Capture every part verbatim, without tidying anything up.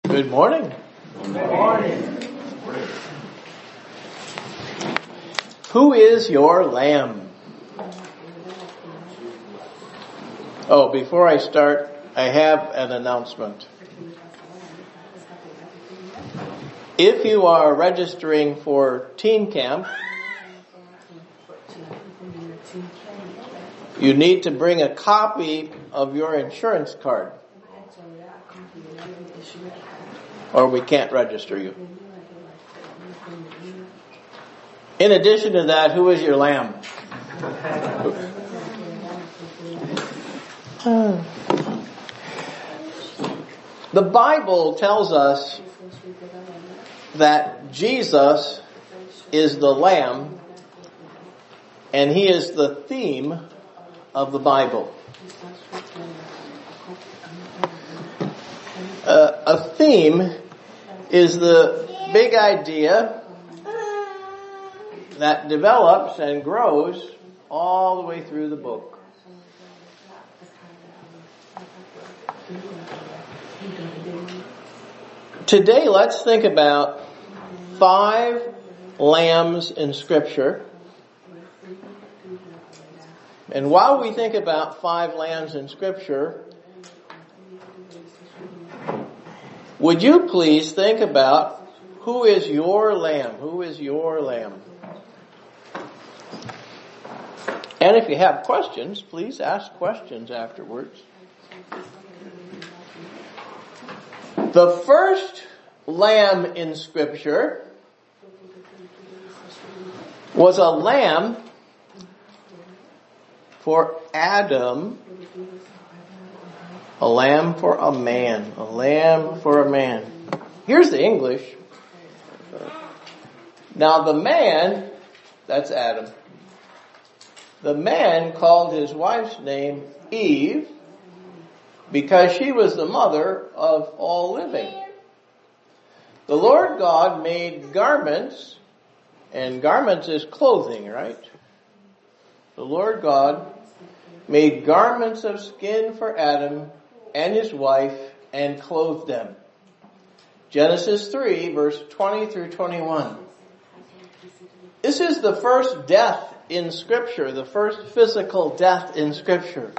Good morning. Good morning. Who is your lamb? Oh, before I start, I have an announcement. If you are registering for teen camp, you need to bring a copy of your insurance card, or we can't register you. In addition to that, who is your lamb? The Bible tells us that Jesus is the Lamb, and He is the theme of the Bible. Uh, a theme is the big idea that develops and grows all the way through the book. Today, let's think about five lambs in Scripture. And while we think about five lambs in Scripture, would you please think about who is your lamb? Who is your lamb? And if you have questions, please ask questions afterwards. The first lamb in Scripture was a lamb for Adam, a lamb for a man, a lamb for a man. Here's the English. Now the man, that's Adam. The man called his wife's name Eve because she was the mother of all living. The Lord God made garments, and garments is clothing, right? The Lord God made garments of skin for Adam and his wife and clothed them. Genesis three, verse twenty through twenty-one. This is the first death in Scripture, the first physical death in Scripture.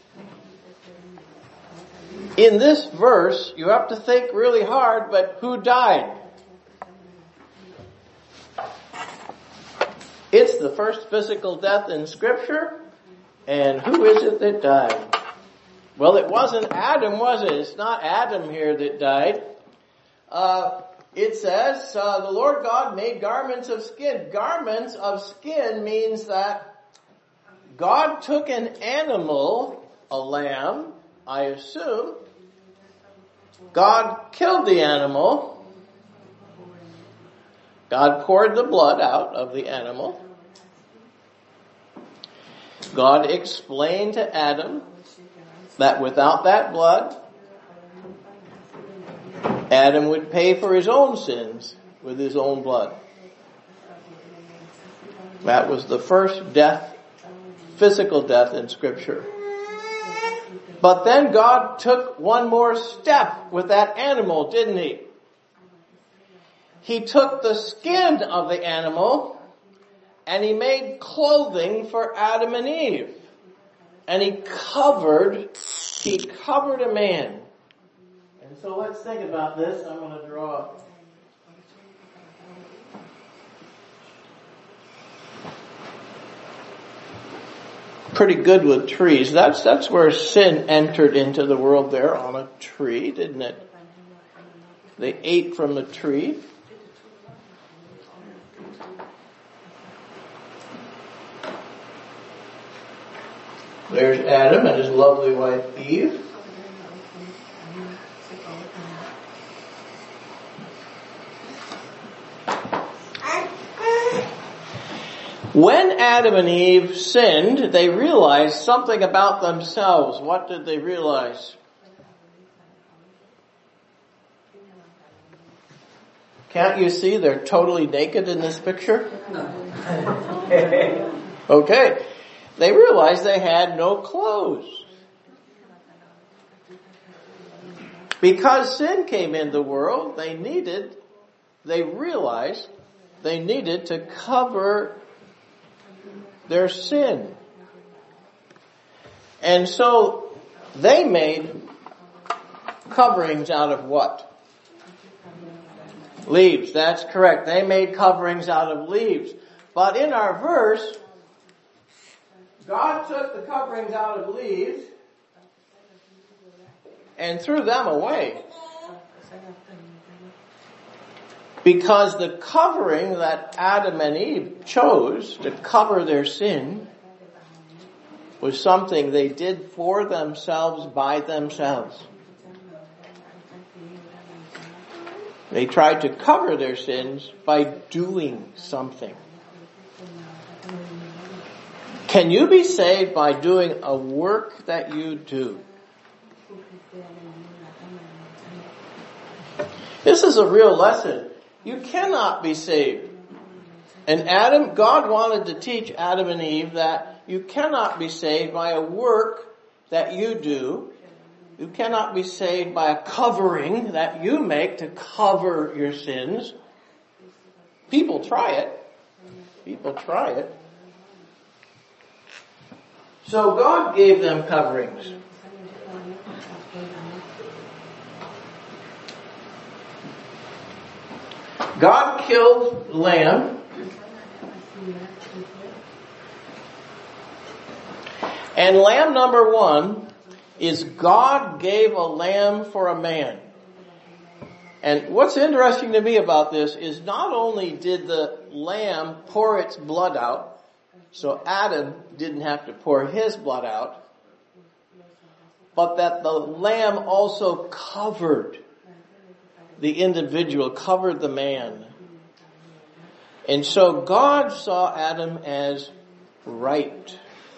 In this verse, you have to think really hard, but who died? It's the first physical death in Scripture, and who is it that died? Well, it wasn't Adam, was it? It's not Adam here that died. Uh, it says, uh, the Lord God made garments of skin. Garments of skin means that God took an animal, a lamb, I assume. God killed the animal. God poured the blood out of the animal. God explained to Adam that without that blood, Adam would pay for his own sins with his own blood. That was the first death, physical death in Scripture. But then God took one more step with that animal, didn't He? He took the skin of the animal and He made clothing for Adam and Eve. And He covered, He covered a man. And so let's think about this. I'm going to draw pretty good with trees. That's that's where sin entered into the world there, on a tree, didn't it? They ate from the tree. There's Adam and his lovely wife Eve. When Adam and Eve sinned, they realized something about themselves. What did they realize? Can't you see they're totally naked in this picture? Okay. They realized they had no clothes. Because sin came in the world, they needed, they realized they needed to cover their sin. And so they made coverings out of what? Leaves. That's correct. They made coverings out of leaves. But in our verse, God took the coverings out of leaves and threw them away. Because the covering that Adam and Eve chose to cover their sin was something they did for themselves by themselves. They tried to cover their sins by doing something. Can you be saved by doing a work that you do? This is a real lesson. You cannot be saved. And Adam, God wanted to teach Adam and Eve that you cannot be saved by a work that you do. You cannot be saved by a covering that you make to cover your sins. People try it. People try it. So God gave them coverings. God killed lamb. And lamb number one is God gave a lamb for a man. And what's interesting to me about this is not only did the lamb pour its blood out, so Adam didn't have to pour his blood out, but that the lamb also covered the individual, covered the man. And so God saw Adam as right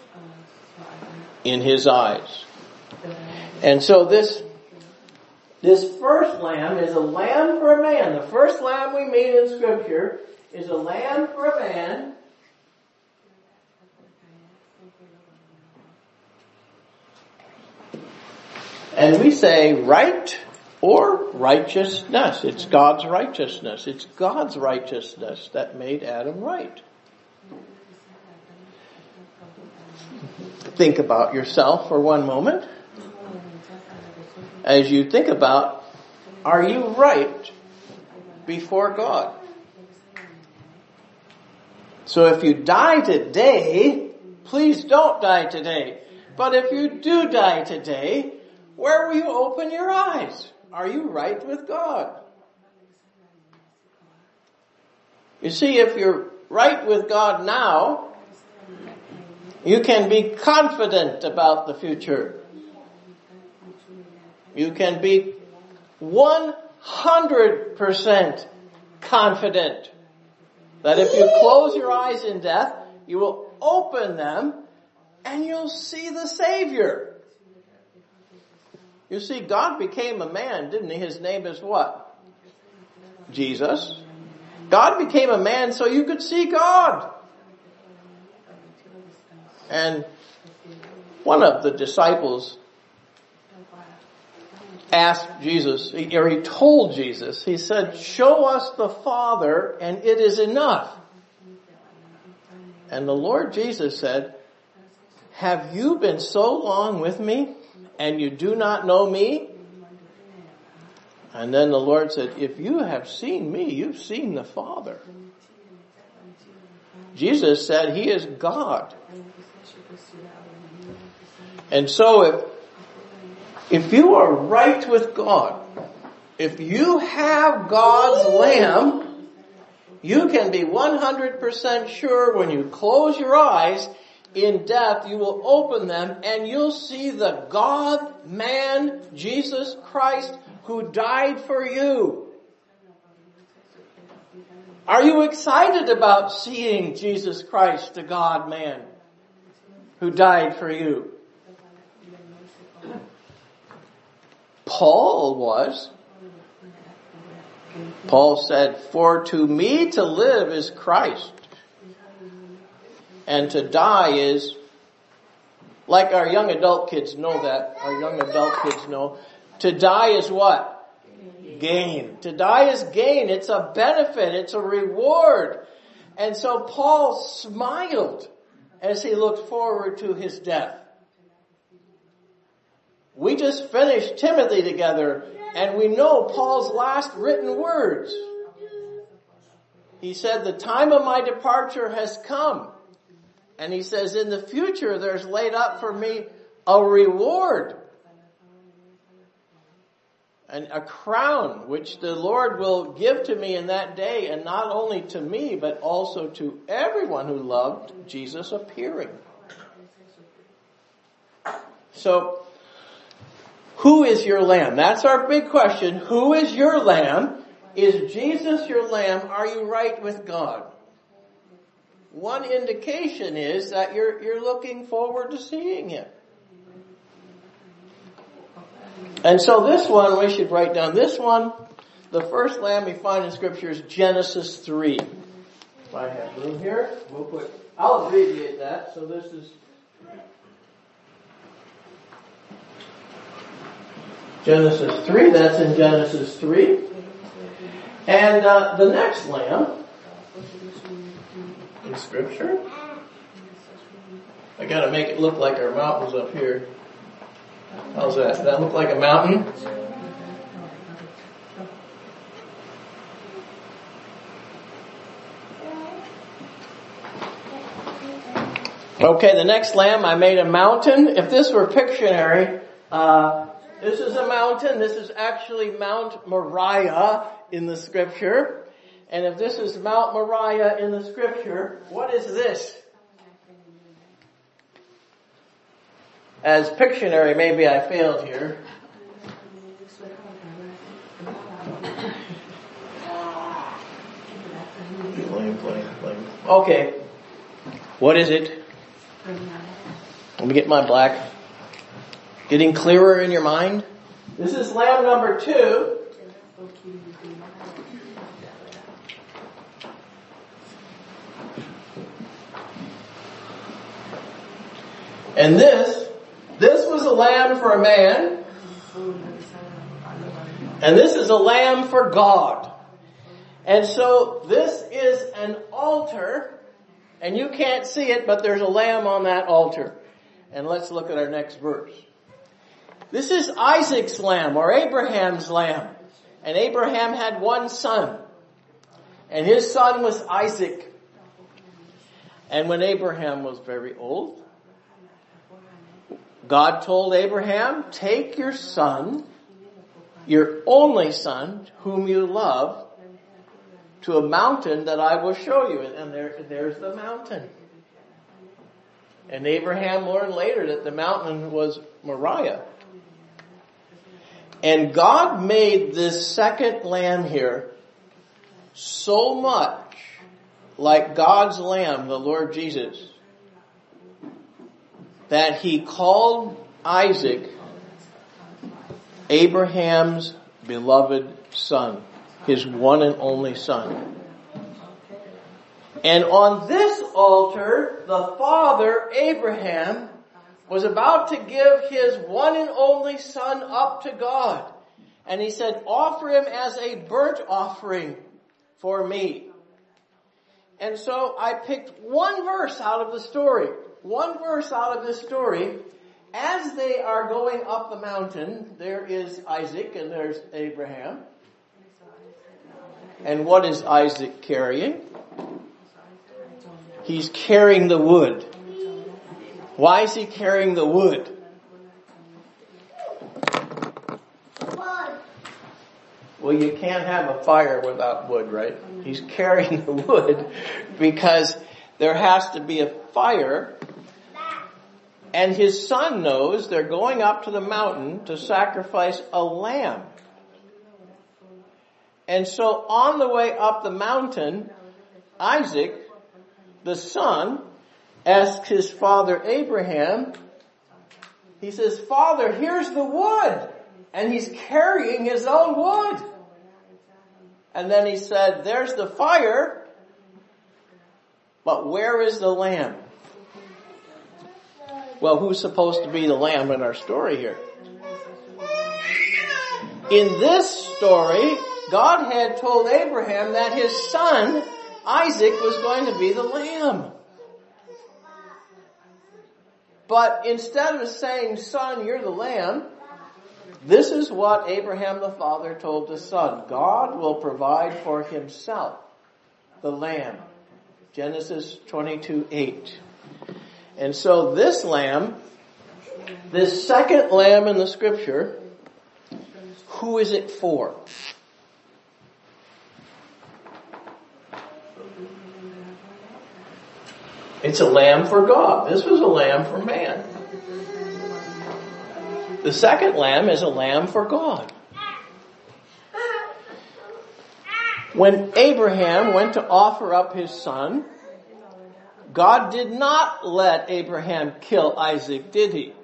in his eyes. And so this, this first lamb is a lamb for a man. The first lamb we meet in Scripture is a lamb for a man. And we say right or righteousness. It's God's righteousness. It's God's righteousness that made Adam right. Think about yourself for one moment. As you think about, are you right before God? So if you die today, please don't die today. But if you do die today, where will you open your eyes? Are you right with God? You see, if you're right with God now, you can be confident about the future. You can be one hundred percent confident that if you close your eyes in death, you will open them and you'll see the Savior. You see, God became a man, didn't he? His name is what? Jesus. God became a man so you could see God. And one of the disciples asked Jesus, or he told Jesus, he said, "Show us the Father and it is enough." And the Lord Jesus said, "Have you been so long with me and you do not know me?" And then the Lord said, "If you have seen me, you've seen the Father." Jesus said he is God. And so if, if you are right with God, if you have God's Lamb, you can be one hundred percent sure when you close your eyes in death, you will open them and you'll see the God-man, Jesus Christ, who died for you. Are you excited about seeing Jesus Christ, the God-man, who died for you? Paul was. Paul said, "For to me to live is Christ, and to die is," like our young adult kids know that, our young adult kids know, To die is what? Gain. To die is gain. It's a benefit. It's a reward. And so Paul smiled as he looked forward to his death. We just finished Timothy together, and we know Paul's last written words. He said, the time of my departure has come. And he says, in the future there's laid up for me a reward. And a crown which the Lord will give to me in that day, and not only to me, but also to everyone who loved Jesus appearing. So, who is your lamb? That's our big question. Who is your lamb? Is Jesus your lamb? Are you right with God? One indication is that you're, you're looking forward to seeing Him. And so this one, we should write down this one. The first lamb we find in Scripture is Genesis three. If I have room here, we'll put, I'll abbreviate that. So this is Genesis three. That's in Genesis three. And uh, the next lamb in Scripture, I gotta make it look like our mountain's up here. How's that? Does that look like a mountain? Okay, the next lamb, I made a mountain. If this were Pictionary, uh, this is a mountain. This is actually Mount Moriah in the Scripture. And if this is Mount Moriah in the Scripture, what is this? As Pictionary, maybe I failed here. Blame, blame, blame. Okay. What is it? Let me get my black. Getting clearer in your mind? This is lamb number two. And this, this was a lamb for a man. And this is a lamb for God. And so this is an altar. And you can't see it, but there's a lamb on that altar. And let's look at our next verse. This is Isaac's lamb, or Abraham's lamb. And Abraham had one son. And his son was Isaac. And when Abraham was very old, God told Abraham, take your son, your only son, whom you love, to a mountain that I will show you. And there, there's the mountain. And Abraham learned later that the mountain was Moriah. And God made this second lamb here so much like God's lamb, the Lord Jesus, that He called Isaac Abraham's beloved son, his one and only son. And on this altar, the father, Abraham, was about to give his one and only son up to God. And he said, offer him as a burnt offering for me. And so I picked one verse out of the story. One verse out of this story. As they are going up the mountain, there is Isaac and there's Abraham. And what is Isaac carrying? He's carrying the wood. Why is he carrying the wood? Well, you can't have a fire without wood, right? He's carrying the wood because there has to be a fire. And his son knows they're going up to the mountain to sacrifice a lamb. And so on the way up the mountain, Isaac, the son, asks his father Abraham, he says, Father, here's the wood. And he's carrying his own wood. And then he said, there's the fire, but where is the lamb? Well, who's supposed to be the lamb in our story here? In this story, God had told Abraham that his son, Isaac, was going to be the lamb. But instead of saying, son, you're the lamb, this is what Abraham the father told the son. God will provide for himself the lamb. Genesis twenty-two eight. And so this lamb, this second lamb in the scripture, who is it for? It's a lamb for God. This was a lamb for man. The second lamb is a lamb for God. When Abraham went to offer up his son, God did not let Abraham kill Isaac, did he?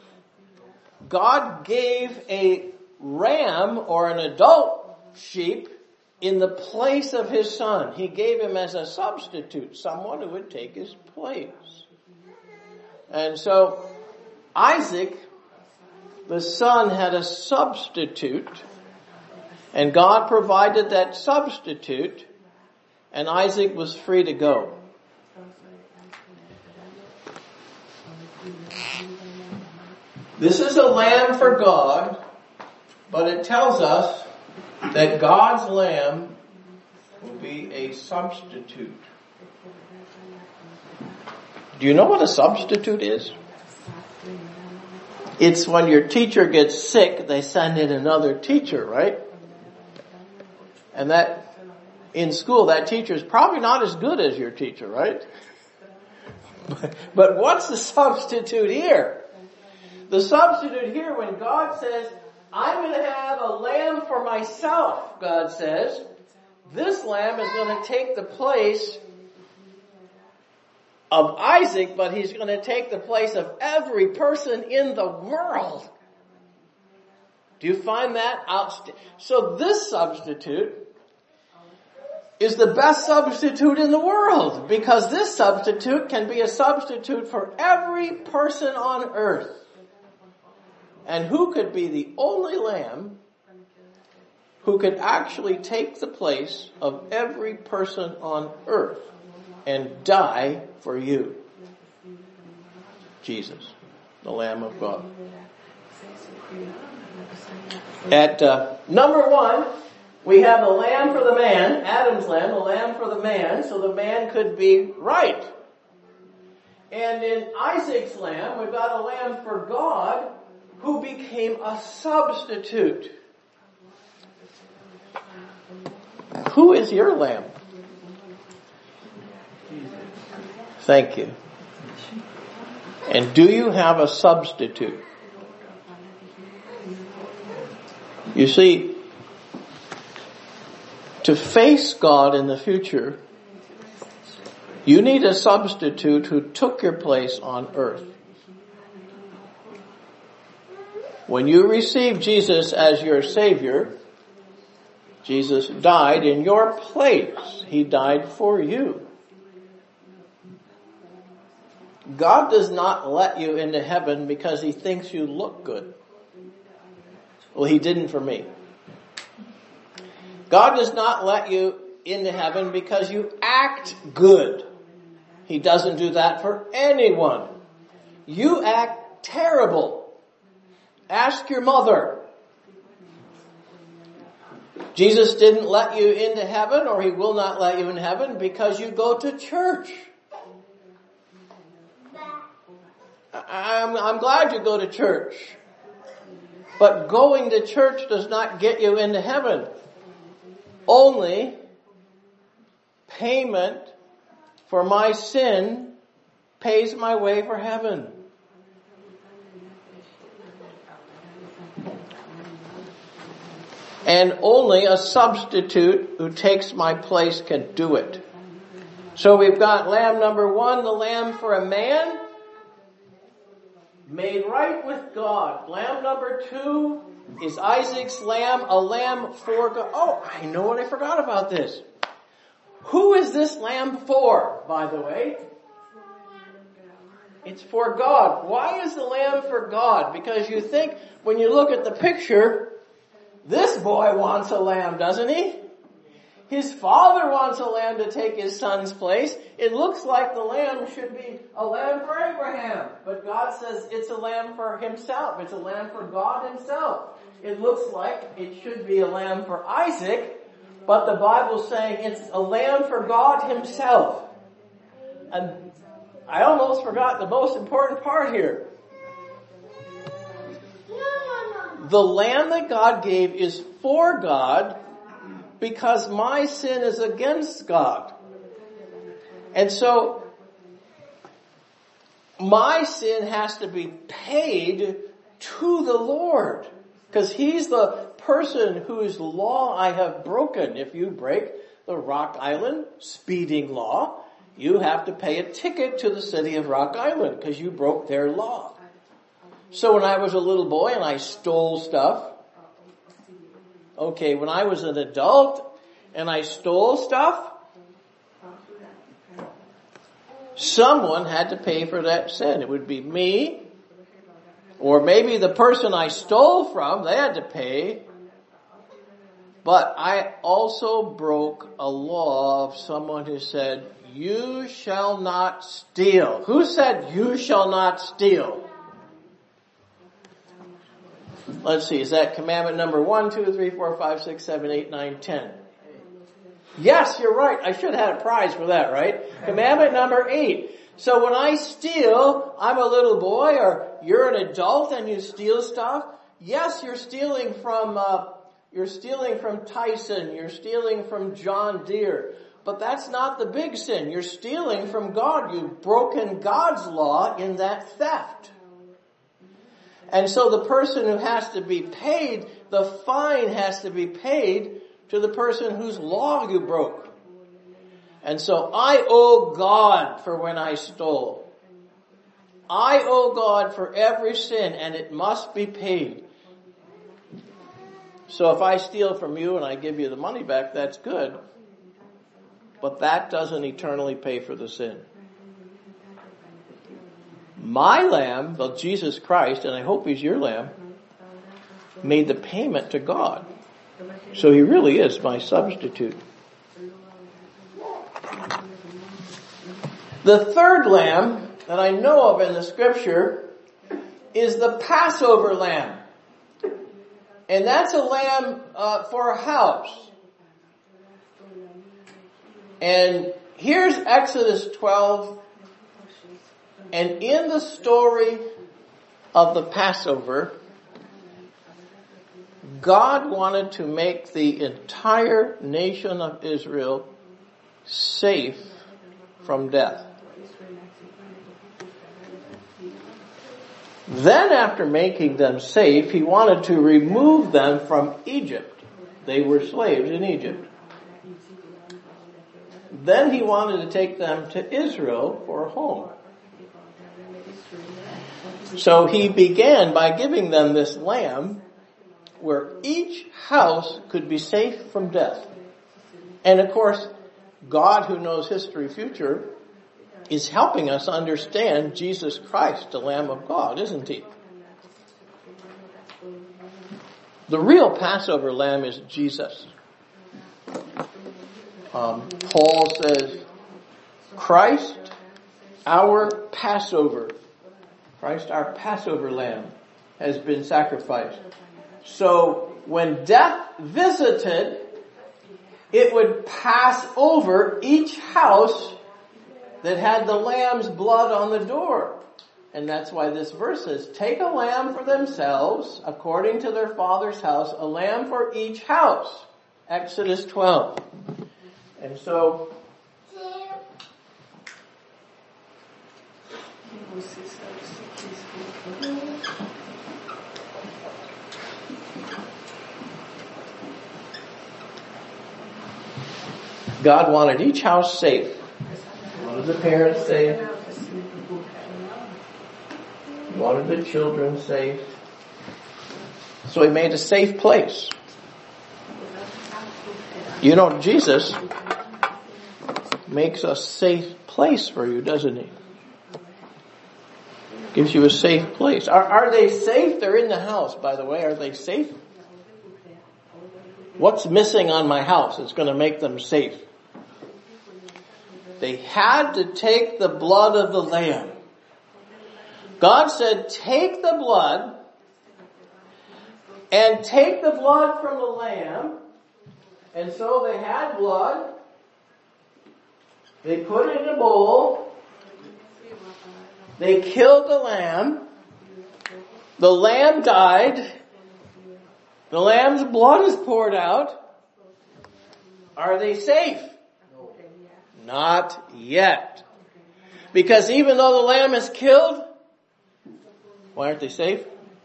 God gave a ram or an adult sheep in the place of his son. He gave him as a substitute, someone who would take his place. And so Isaac, the son, had a substitute, and God provided that substitute, and Isaac was free to go. This is a lamb for God, but it tells us that God's lamb will be a substitute. Do you know what a substitute is? It's when your teacher gets sick, they send in another teacher, right? And that, in school, that teacher is probably not as good as your teacher, right? But, but what's the substitute here? The substitute here, when God says, I'm going to have a lamb for myself, God says, this lamb is going to take the place of Isaac, but he's going to take the place of every person in the world. Do you find that outstanding? So this substitute is the best substitute in the world, because this substitute can be a substitute for every person on earth. And who could be the only lamb who could actually take the place of every person on earth and die for you? Jesus, the Lamb of God. At uh, number one, we have the lamb for the man, Adam's lamb, the lamb for the man, so the man could be right. And in Isaac's lamb, we've got a lamb for God who became a substitute. Who is your lamb? Thank you. And do you have a substitute? You see, to face God in the future, you need a substitute who took your place on earth. When you receive Jesus as your Savior, Jesus died in your place. He died for you. God does not let you into heaven because He thinks you look good. Well, He didn't for me. God does not let you into heaven because you act good. He doesn't do that for anyone. You act terrible. Ask your mother. Jesus didn't let you into heaven, or He will not let you in heaven, because you go to church. I'm, I'm glad you go to church. But going to church does not get you into heaven. Only payment for my sin pays my way for heaven. And only a substitute who takes my place can do it. So we've got lamb number one, the lamb for a man, made right with God. Lamb number two is Isaac's lamb, a lamb for God. Oh, I know what I forgot about this. Who is this lamb for, by the way? It's for God. Why is the lamb for God? Because you think, when you look at the picture, This boy wants a lamb, doesn't he? His father wants a lamb to take his son's place. It looks like the lamb should be a lamb for Abraham. But God says it's a lamb for himself. It's a lamb for God himself. It looks like it should be a lamb for Isaac. But the Bible's saying it's a lamb for God himself. And I almost forgot the most important part here. The lamb that God gave is for God, because my sin is against God. And so, my sin has to be paid to the Lord. Because He's the person whose law I have broken. If you break the Rock Island speeding law, you have to pay a ticket to the city of Rock Island because you broke their law. So when I was a little boy and I stole stuff, okay, when I was an adult and I stole stuff, someone had to pay for that sin. It would be me, or maybe the person I stole from, they had to pay. But I also broke a law of someone who said, you shall not steal. Who said you shall not steal? Let's see, is that commandment number one, two, three, four, five, six, seven, eight, nine, ten? Yes, you're right. I should have had a prize for that, right? Commandment number eight. So when I steal, I'm a little boy, or you're an adult and you steal stuff. Yes, you're stealing from, uh, you're stealing from Tyson. You're stealing from John Deere. But that's not the big sin. You're stealing from God. You've broken God's law in that theft. And so the person who has to be paid, the fine has to be paid to the person whose law you broke. And so I owe God for when I stole. I owe God for every sin, and it must be paid. So if I steal from you and I give you the money back, that's good. But that doesn't eternally pay for the sin. My lamb, well, Jesus Christ, and I hope He's your lamb, made the payment to God. So He really is my substitute. The third lamb that I know of in the scripture is the Passover lamb. And that's a lamb uh, for a house. And here's Exodus twelve. And in the story of the Passover, God wanted to make the entire nation of Israel safe from death. Then after making them safe, He wanted to remove them from Egypt. They were slaves in Egypt. Then He wanted to take them to Israel for a home. So He began by giving them this lamb where each house could be safe from death. And of course, God, who knows history future, is helping us understand Jesus Christ, the Lamb of God, isn't He? The real Passover lamb is Jesus. Um, Paul says, Christ, our Passover, Christ, our Passover lamb, has been sacrificed. So when death visited, it would pass over each house that had the lamb's blood on the door. And that's why this verse says, take a lamb for themselves, according to their father's house, a lamb for each house. Exodus twelve. And so, God wanted each house safe. He wanted the parents safe. He wanted the children safe. So He made a safe place. You know, Jesus makes a safe place for you, doesn't He? Gives you a safe place. Are, are they safe? They're in the house, by the way. Are they safe? What's missing on my house that's going to make them safe? They had to take the blood of the lamb. God said, take the blood and take the blood from the lamb. And so they had blood. They put it in a bowl. They killed the lamb. The lamb died. The lamb's blood is poured out. Are they safe? Not yet. Because even though the lamb is killed, why aren't they safe?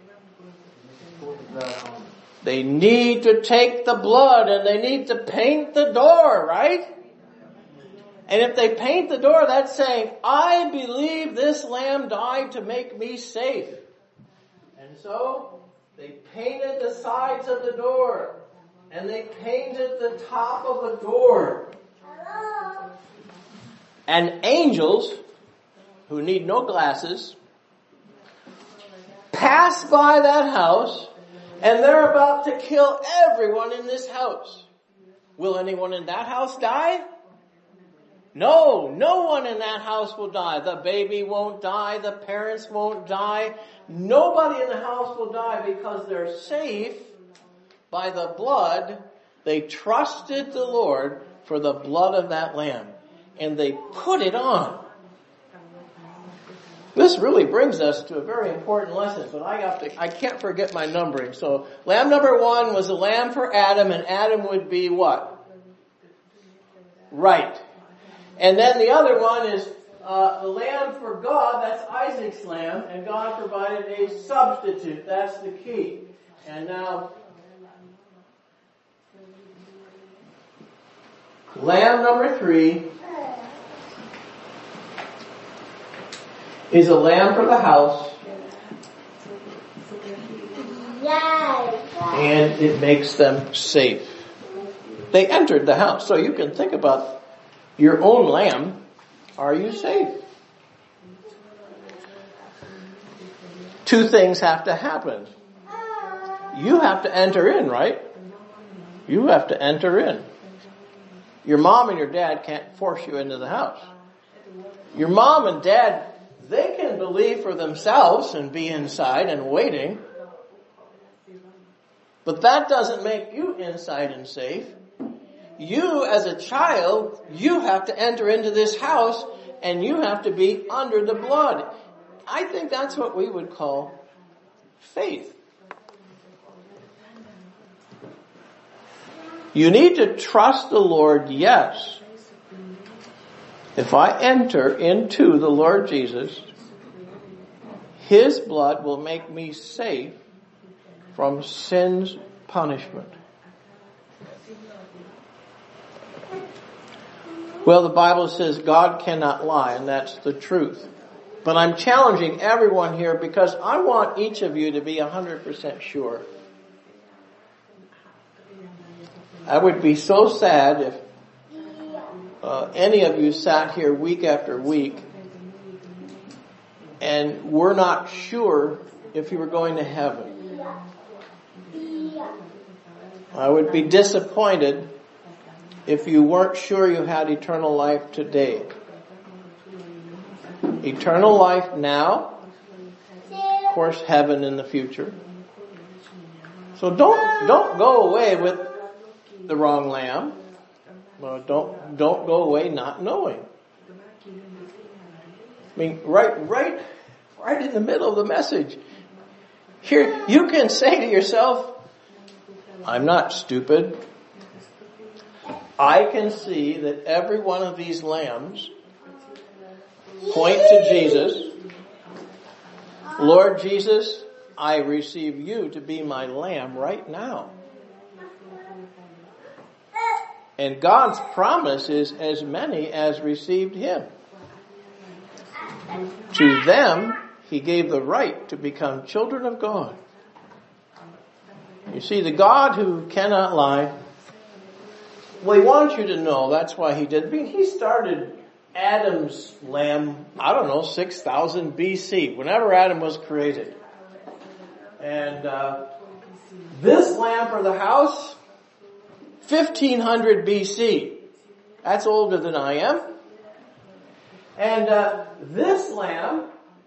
They need to take the blood and they need to paint the door, right? And if they paint the door, that's saying, I believe this lamb died to make me safe. And so they painted the sides of the door and they painted the top of the door. And angels, who need no glasses, pass by that house and they're about to kill everyone in this house. Will anyone in that house die? No, no one in that house will die. The baby won't die. The parents won't die. Nobody in the house will die because they're safe by the blood. They trusted the Lord for the blood of that lamb. And they put it on. This really brings us to a very important lesson, but I have to, I can't forget my numbering. So, lamb number one was a lamb for Adam, and Adam would be what? Right. And then the other one is uh, the lamb for God, that's Isaac's lamb, and God provided a substitute. That's the key. And now, lamb number three is a lamb for the house, and it makes them safe. They entered the house. So you can think about your own lamb. Are you safe? Two things have to happen. You have to enter in, right? You have to enter in. Your mom and your dad can't force you into the house. Your mom and dad, they can believe for themselves and be inside and waiting. But that doesn't make you inside and safe. You as a child, you have to enter into this house and you have to be under the blood. I think that's what we would call faith. You need to trust the Lord, yes. If I enter into the Lord Jesus, His blood will make me safe from sin's punishment. Well, the Bible says God cannot lie, and that's the truth. But I'm challenging everyone here because I want each of you to be one hundred percent sure. I would be so sad if uh, any of you sat here week after week and were not sure if you were going to heaven. I would be disappointed if you weren't sure you had eternal life today. Eternal life now, of course heaven in the future. So don't, don't go away with the wrong lamb. Well, don't, don't go away not knowing. I mean, right, right, right in the middle of the message. Here, you can say to yourself, I'm not stupid. I can see that every one of these lambs point to Jesus. Lord Jesus, I receive you to be my lamb right now. And God's promise is as many as received him. To them, he gave the right to become children of God. You see, the God who cannot lie, well, he wants you to know that's why he did. He started Adam's lamb, I don't know, six thousand B C, whenever Adam was created. And uh, this lamb for the house, fifteen hundred B C. That's older than I am. And uh, this lamb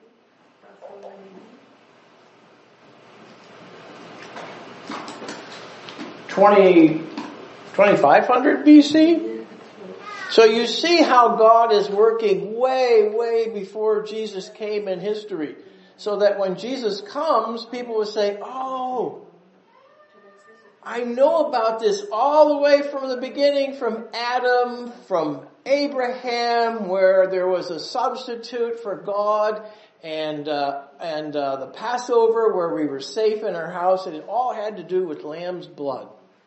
twenty, twenty-five hundred B C. So you see how God is working way, way before Jesus came in history. So that when Jesus comes, people will say, oh, I know about this all the way from the beginning, from Adam, from Abraham, where there was a substitute for God, and uh, and uh, the Passover, where we were safe in our house, and it all had to do with lamb's blood.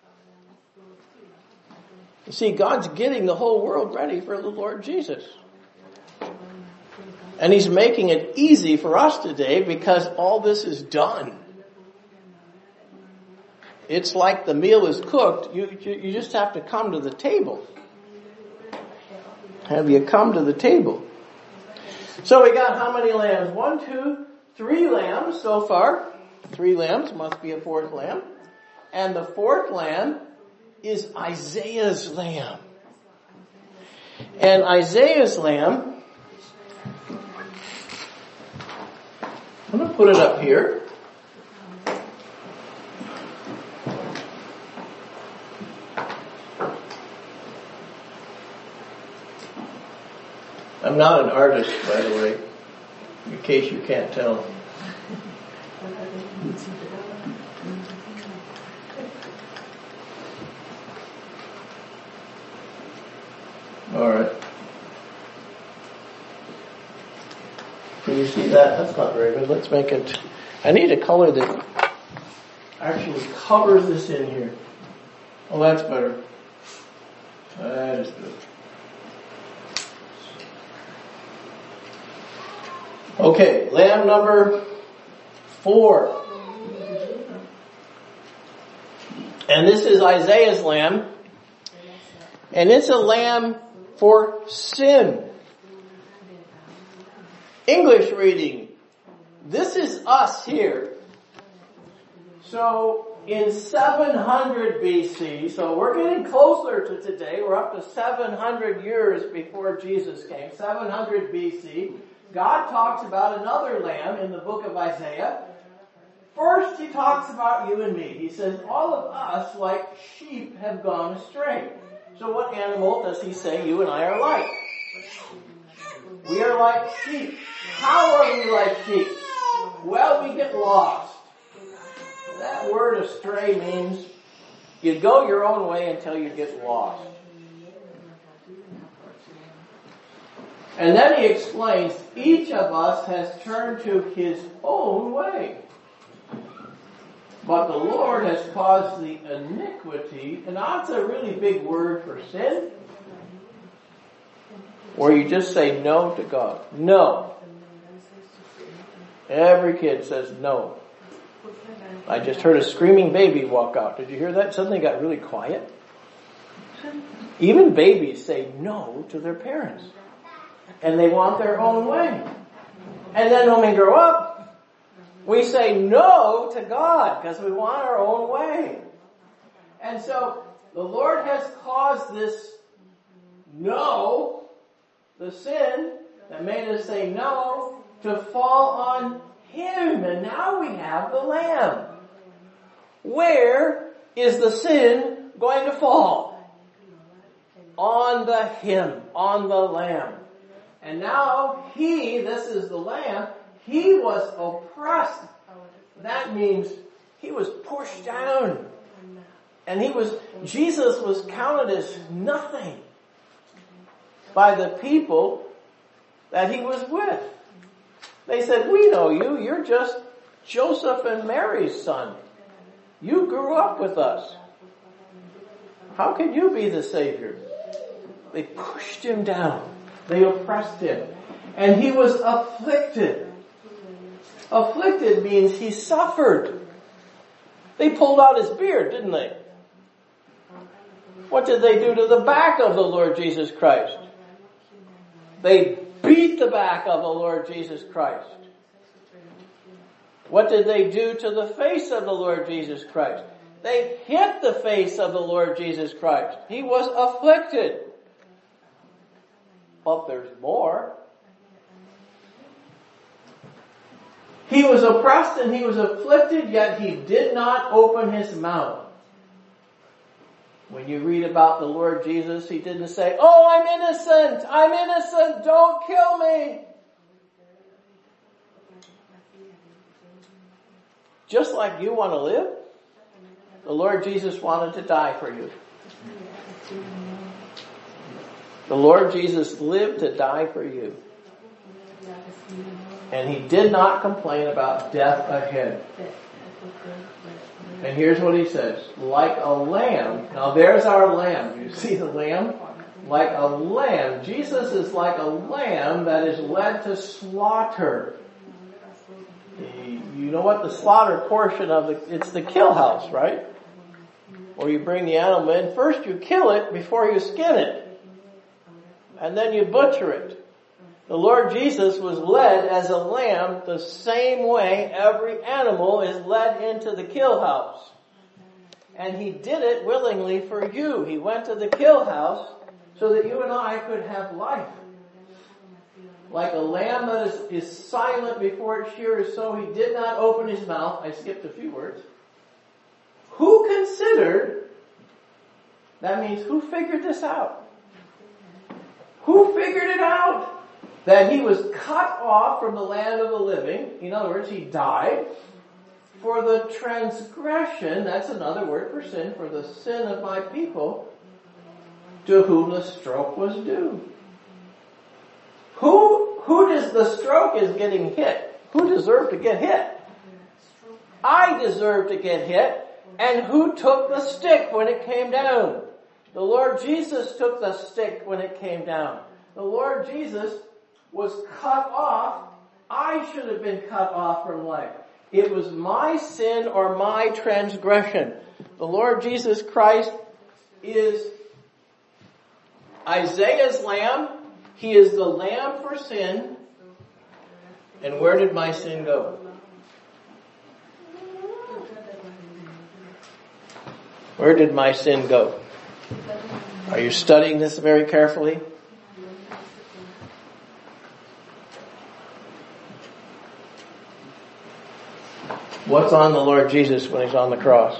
You see, God's getting the whole world ready for the Lord Jesus. And He's making it easy for us today because all this is done. It's like the meal is cooked. You, you, you just have to come to the table. Have you come to the table? So we got how many lambs? One, two, three lambs so far. Three lambs, must be a fourth lamb. And the fourth lamb is Isaiah's lamb. And Isaiah's lamb, I'm going to put it up here. I'm not an artist, by the way, in case you can't tell. All right. Can you see that? That's not very good. Let's make it. I need a color that actually covers this in here. Oh, that's better. That is good. Okay, lamb number four. And this is Isaiah's lamb. And it's a lamb for sin. English reading. This is us here. So in seven hundred B C, so we're getting closer to today. We're up to seven hundred years before Jesus came. seven hundred B C. God talks about another lamb in the book of Isaiah. First, He talks about you and me. He says, all of us, like sheep, have gone astray. So what animal does He say you and I are like? We are like sheep. How are we like sheep? Well, we get lost. That word astray means you go your own way until you get lost. And then He explains, each of us has turned to his own way. But the Lord has caused the iniquity, and that's a really big word for sin, where you just say no to God. No. Every kid says no. I just heard a screaming baby walk out. Did you hear that? Suddenly got really quiet. Even babies say no to their parents. And they want their own way. And then when we grow up, we say no to God because we want our own way. And so the Lord has caused this no, the sin that made us say no, to fall on Him. And now we have the Lamb. Where is the sin going to fall? On the Him, on the Lamb. And now He, this is the Lamb, He was oppressed. That means He was pushed down. And He was, Jesus was counted as nothing by the people that He was with. They said, we know you, you're just Joseph and Mary's son. You grew up with us. How can you be the Savior? They pushed Him down. They oppressed Him. And He was afflicted. Afflicted means He suffered. They pulled out His beard, didn't they? What did they do to the back of the Lord Jesus Christ? They beat the back of the Lord Jesus Christ. What did they do to the face of the Lord Jesus Christ? They hit the face of the Lord Jesus Christ. He was afflicted. But there's more. He was oppressed and he was afflicted, yet he did not open his mouth. When you read about the Lord Jesus, he didn't say, "Oh, I'm innocent, I'm innocent, don't kill me." Just like you want to live, the Lord Jesus wanted to die for you. The Lord Jesus lived to die for you. And he did not complain about death ahead. And here's what he says. Like a lamb. Now there's our lamb. You see the lamb? Like a lamb. Jesus is like a lamb that is led to slaughter. You know what the slaughter portion of the, it's the kill house, right? Or you bring the animal in. First you kill it before you skin it. And then you butcher it. The Lord Jesus was led as a lamb the same way every animal is led into the kill house. And he did it willingly for you. He went to the kill house so that you and I could have life. Like a lamb that is, is silent before its shearers, so he did not open his mouth. I skipped a few words. Who considered, that means who figured this out? Who figured it out? That he was cut off from the land of the living. In other words, he died for the transgression, that's another word for sin, for the sin of my people, to whom the stroke was due. Who, who does the stroke is getting hit? Who deserved to get hit? I deserve to get hit. And who took the stick when it came down? The Lord Jesus took the stick when it came down. The Lord Jesus was cut off. I should have been cut off from life. It was my sin or my transgression. The Lord Jesus Christ is Isaiah's lamb. He is the lamb for sin. And where did my sin go? Where did my sin go? Are you studying this very carefully? What's on the Lord Jesus when he's on the cross?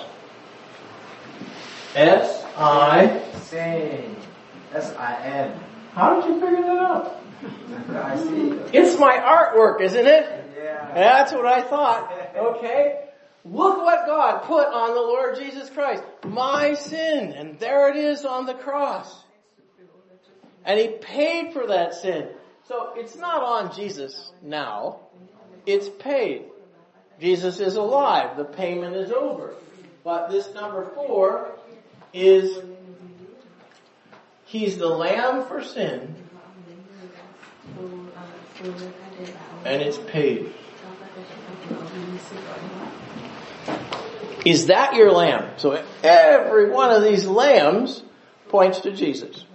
S I Sin. S I N. How did you figure that out? I see. It's my artwork, isn't it? Yeah. That's what I thought. Okay. Look what God put on the Lord Jesus Christ. My sin. And there it is on the cross. And he paid for that sin. So it's not on Jesus now. It's paid. Jesus is alive. The payment is over. But this number four is, he's the lamb for sin. And it's paid. Is that your lamb? So every one of these lambs points to Jesus.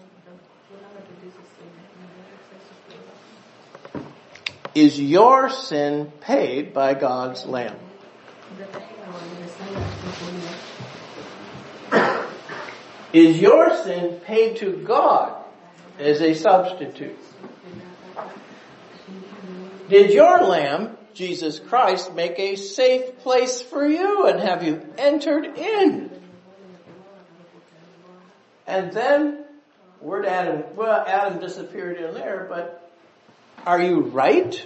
Is your sin paid by God's lamb? Is your sin paid to God as a substitute? Did your lamb, Jesus Christ, make a safe place for you, and have you entered in? And then, where'd Adam, well, Adam disappeared in there, but are you right?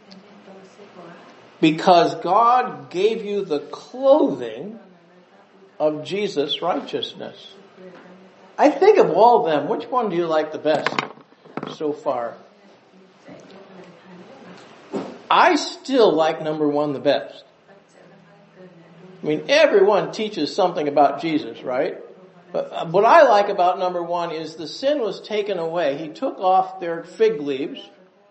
Because God gave you the clothing of Jesus' righteousness. I think of all of them, which one do you like the best so far? I still like number one the best. I mean, everyone teaches something about Jesus, right? But what I like about number one is the sin was taken away. He took off their fig leaves.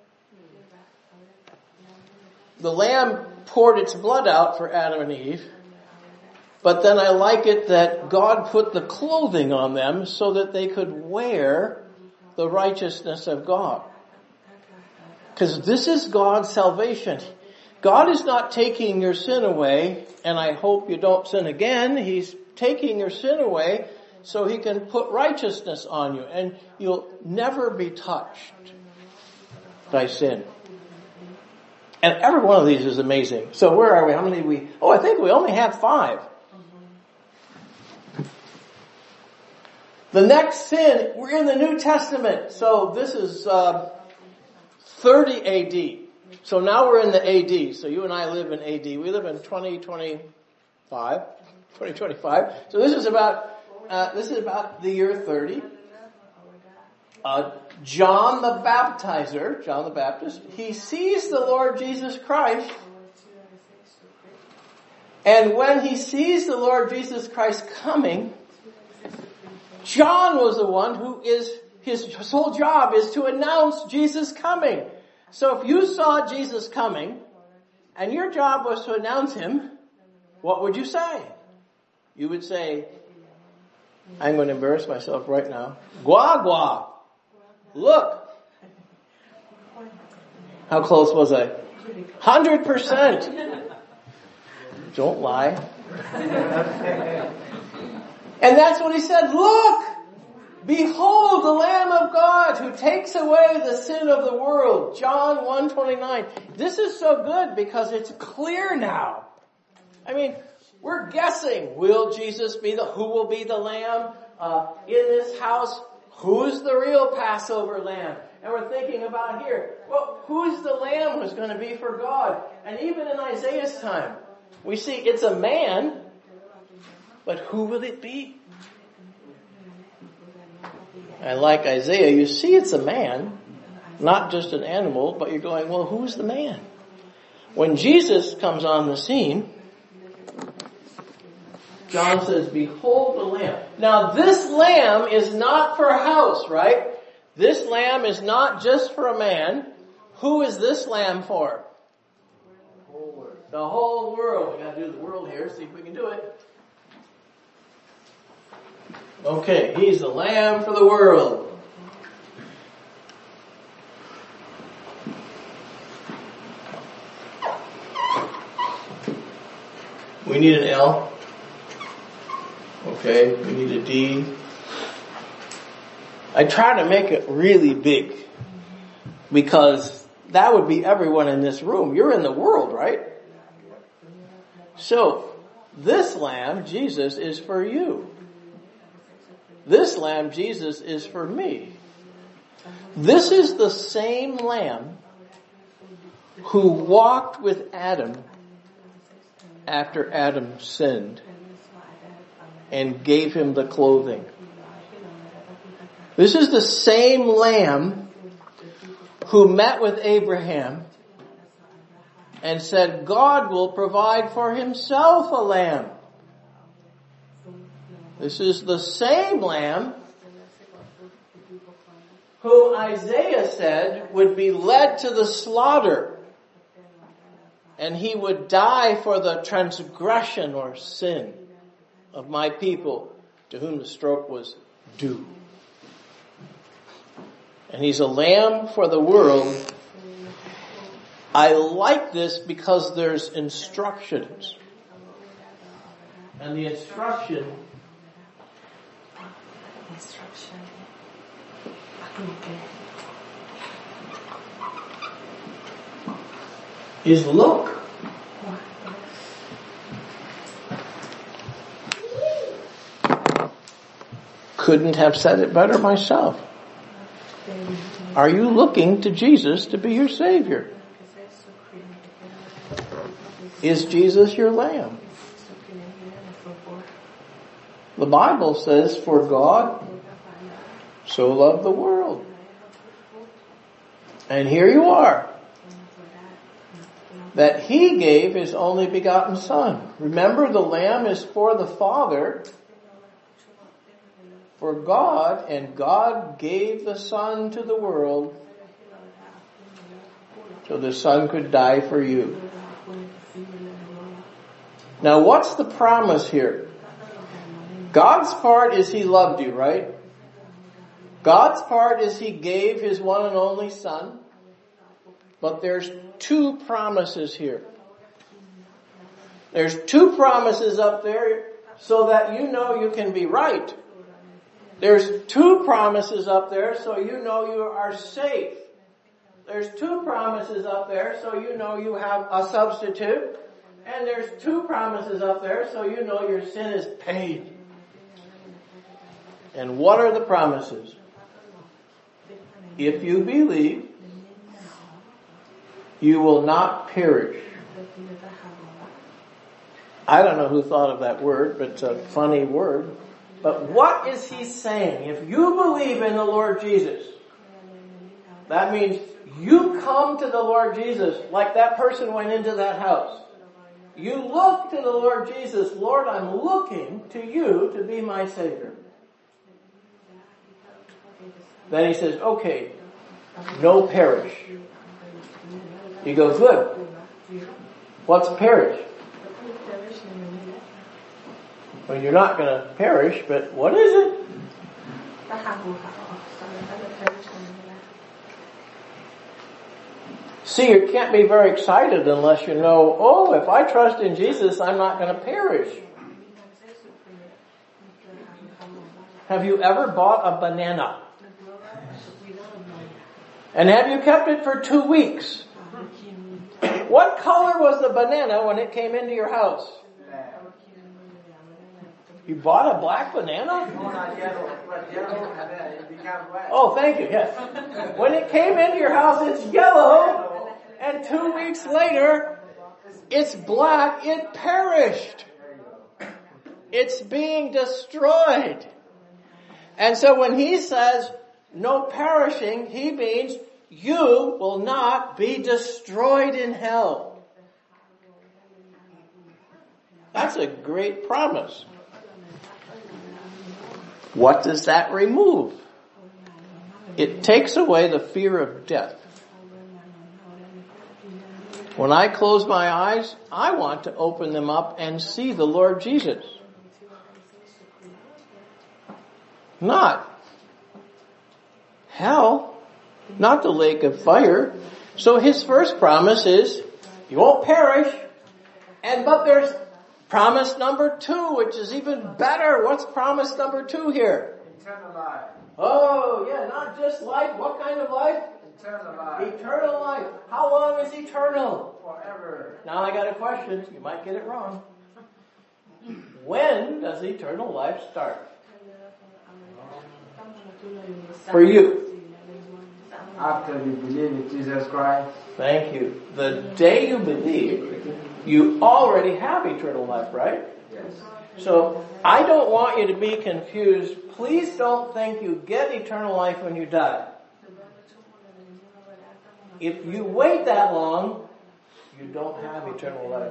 The lamb poured its blood out for Adam and Eve. But then I like it that God put the clothing on them so that they could wear the righteousness of God. Because this is God's salvation. God is not taking your sin away, and I hope you don't sin again. He's taking your sin away so he can put righteousness on you, and you'll never be touched by sin. And every one of these is amazing. So where are we? How many we? Oh, I think we only have five. The next sin, we're in the New Testament. So this is uh, thirty A D. So now we're in the A D. So you and I live in A D. We live in twenty twenty-five. twenty twenty-five. So this is about uh, this is about the year thirty. Uh, John the Baptizer, John the Baptist, he sees the Lord Jesus Christ. And when he sees the Lord Jesus Christ coming, John was the one who is, his, his whole job is to announce Jesus coming. So if you saw Jesus coming, and your job was to announce him, what would you say? You would say, I'm going to embarrass myself right now. Gua gua. Look. How close was I? Hundred percent. Don't lie. And that's what he said. Look! Behold the Lamb of God who takes away the sin of the world. John one twenty-nine. This is so good because it's clear now. I mean, we're guessing. Will Jesus be the, who will be the Lamb uh, in this house? Who's the real Passover lamb? And we're thinking about here, well, who's the lamb who's going to be for God? And even in Isaiah's time, we see it's a man, but who will it be? And like Isaiah, you see it's a man, not just an animal, but you're going, well, who's the man? When Jesus comes on the scene, John says, behold the lamb. Now this lamb is not for a house, right? This lamb is not just for a man. Who is this lamb for? The whole world. The whole world. We gotta do the world here, see if we can do it. Okay, he's the lamb for the world. We need an L. Okay, we need a D. I try to make it really big because that would be everyone in this room. You're in the world, right? So, this lamb, Jesus, is for you. This lamb, Jesus, is for me. This is the same lamb who walked with Adam after Adam sinned and gave him the clothing. This is the same lamb who met with Abraham and said, God will provide for himself a lamb. This is the same lamb who Isaiah said would be led to the slaughter, and he would die for the transgression or sin of my people to whom the stroke was due. And he's a lamb for the world. I like this because there's instructions. And the instruction Instruction. is look. Couldn't have said it better myself. Are you looking to Jesus to be your Savior? Is Jesus your lamb? The Bible says, for God so loved the world. And here you are. That He gave His only begotten Son. Remember, the lamb is for the Father. For God, and God gave the Son to the world so the Son could die for you. Now what's the promise here? God's part is He loved you, right? God's part is He gave His one and only Son. But there's two promises here. There's two promises up there so that you know you can be right. There's two promises up there so you know you are safe. There's two promises up there so you know you have a substitute. And there's two promises up there so you know your sin is paid. And what are the promises? If you believe, you will not perish. I don't know who thought of that word, but it's a funny word. But what is he saying? If you believe in the Lord Jesus, that means you come to the Lord Jesus like that person went into that house. You look to the Lord Jesus, Lord, I'm looking to you to be my Savior. Then he says, okay, no perish. You go, good. What's perish? Well, you're not going to perish, but what is it? See, you can't be very excited unless you know, oh, if I trust in Jesus, I'm not going to perish. Have you ever bought a banana? And have you kept it for two weeks? What color was the banana when it came into your house? You bought a black banana? Oh, thank you, yes. When it came into your house, it's yellow, and two weeks later, it's black. It perished. It's being destroyed. And so when he says, no perishing, he means you will not be destroyed in hell. That's a great promise. What does that remove? It takes away the fear of death. When I close my eyes, I want to open them up and see the Lord Jesus. Not hell, not the lake of fire. So his first promise is, you won't perish. And but there's promise number two, which is even better. What's promise number two here? Eternal life. Oh, yeah, not just life. What kind of life? Eternal life. Eternal life. How long is eternal? Forever. Now I got a question. You might get it wrong. When does eternal life start? For you. After you believe in Jesus Christ. Thank you. The day you believe, you already have eternal life, right? Yes. So, I don't want you to be confused. Please don't think you get eternal life when you die. If you wait that long, you don't have eternal life.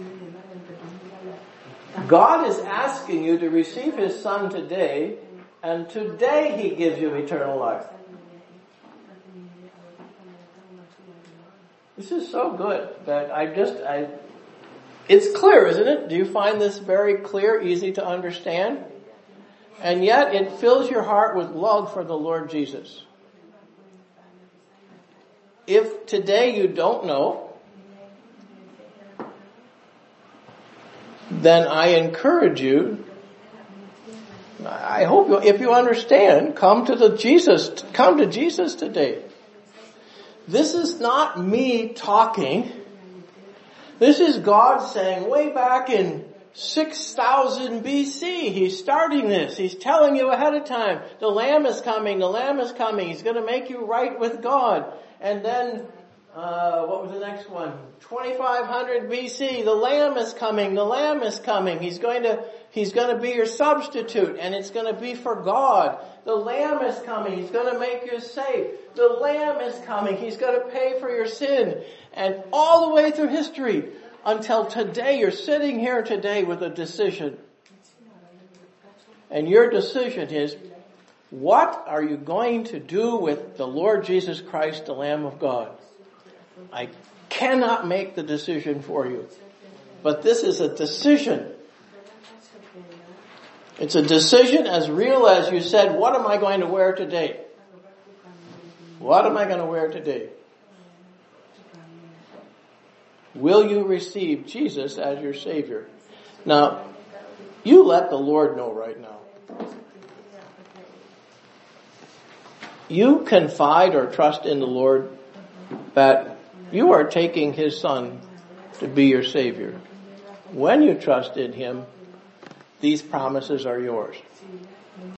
God is asking you to receive His Son today, and today He gives you eternal life. This is so good that I just, I, it's clear, isn't it? Do you find this very clear, easy to understand? And yet it fills your heart with love for the Lord Jesus. If today you don't know, then I encourage you, I hope you, if you understand, come to the Jesus, come to Jesus today. This is not me talking. This is God saying way back in six thousand B C, He's starting this. He's telling you ahead of time, the Lamb is coming, the Lamb is coming. He's going to make you right with God. And then, uh, what was the next one? twenty-five hundred B C, the Lamb is coming, the Lamb is coming. He's going to, He's going to be your substitute, and it's going to be for God. The Lamb is coming. He's going to make you safe. The Lamb is coming. He's going to pay for your sin. And all the way through history, until today, you're sitting here today with a decision. And your decision is, what are you going to do with the Lord Jesus Christ, the Lamb of God? I cannot make the decision for you. But this is a decision. It's a decision as real as you said, what am I going to wear today? What am I going to wear today? Will you receive Jesus as your Savior? Now, You let the Lord know right now. You confide or trust in the Lord that you are taking His Son to be your Savior. When you trust in Him, these promises are yours.